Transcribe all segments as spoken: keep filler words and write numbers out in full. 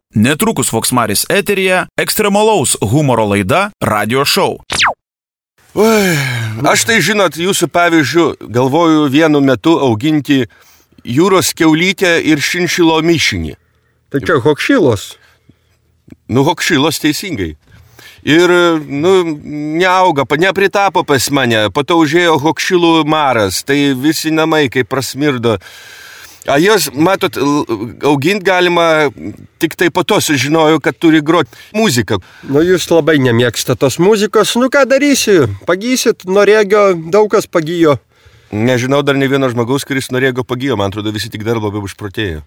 Netrukus Voksmaris eteryje ekstremalaus humoro laida Radio Show. Oi, aš tai žinot, jūsų pavyzdžių galvoju vienu metu auginti jūros kiaulytę ir šinšilo mišinį. Tai čia hokšilos? Nu, hokšilos teisingai. Ir, nu, neauga, nepritapo pas mane, po to užėjo hokšilų maras, tai visi namai kaip prasmirdo. A jos, matot, augint galima, tik tai po to sužinojau, kad turi groti muziką. Nu, jūs labai nemėgstate tos muzikos, nu ką darysi, pagysit, norėgio, daug kas pagyjo. Nežinau dar ne vieno žmogaus, kuris norėgo pagyjo, man atrodo, visi tik dar labiau užprotėjo.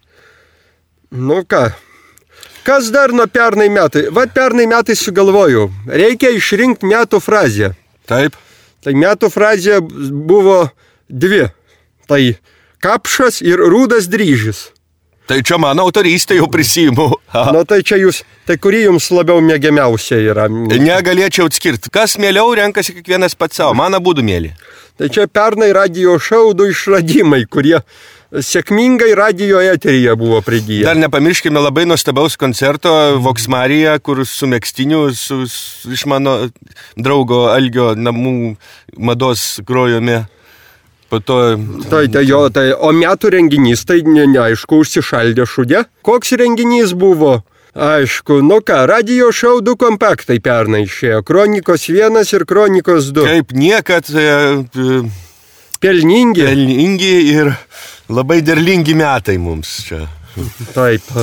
Nu ką, kas dar nuo pernai metai? Vat pernai metai sugalvojau, reikia išrinkti metų frazę. Taip. Tai metų frazė buvo dvi, tai kapšas ir rūdas dryžis. Tai čia mano autorystė jau prisiimu. Na tai čia jūs, tai kuri jums labiau mėgiamiausia yra? Negalėčiau atskirti. Kas mieliau renkasi kiekvienas pats savo, man abudu mėly. Tai čia pernai Radio Show du išradimai, kurie sėkmingai radio eteryje buvo prigiję. Dar nepamirškime labai nuostabaus koncerto Voksmaryje, kur su megstiniu, su, su, iš mano draugo Algio namų mados grojome. To... Tai, tai jo, tai, o metų renginys, tai ne, neaišku, užsišaldė šūdė. Koks renginys buvo? Aišku, nu ką, Radio Show du kompaktai pernai išėjo. Kronikos vienas ir Kronikos du. Kaip niekad e, pelningi. Pelningi ir labai derlingi metai mums čia. Taip.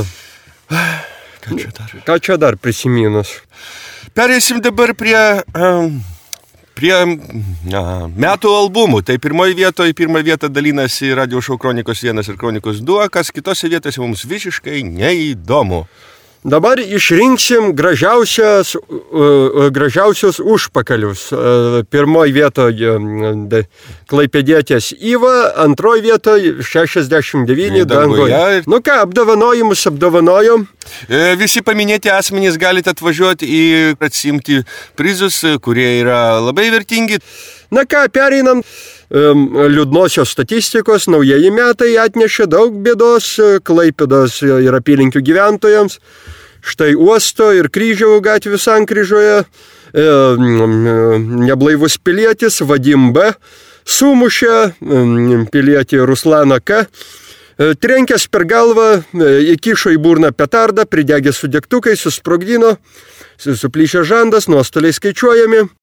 Ką čia dar? Ką čia dar prisiminus? Pereisim dabar prie... Um... Prie na, metų albumų. Tai pirmoji vietoje, pirmą vietą dalinasi Radio Show Kronikos vienas ir Kronikos du, kas kitose vietose mums visiškai neįdomu. Dabar išrinksim gražiausias, uh, gražiausius užpakalius. Uh, pirmoji vietoje uh, klaipėdietės Iva, antroji vietoje šešiasdešimt devyni dangoje. Ir... Nu ką, apdovanojimus apdovanojom. E, visi paminėti asmenys galite atvažiuoti į atsimti prizus, kurie yra labai vertingi. Na ką, pereinam. Liūdnosios statistikos naujieji metai atnešė daug bėdos Klaipėdos ir apylinkių gyventojams. Štai Uosto ir Kryžiaus gatvių sankryžoje neblaivus pilietis Vadim B. sumušė pilietį Ruslaną K. Trenkęs per galvą, įkišo į burną petardą, pridegė su degtukais, susprogdino, suplyšė žandas, nuostoliai skaičiuojami.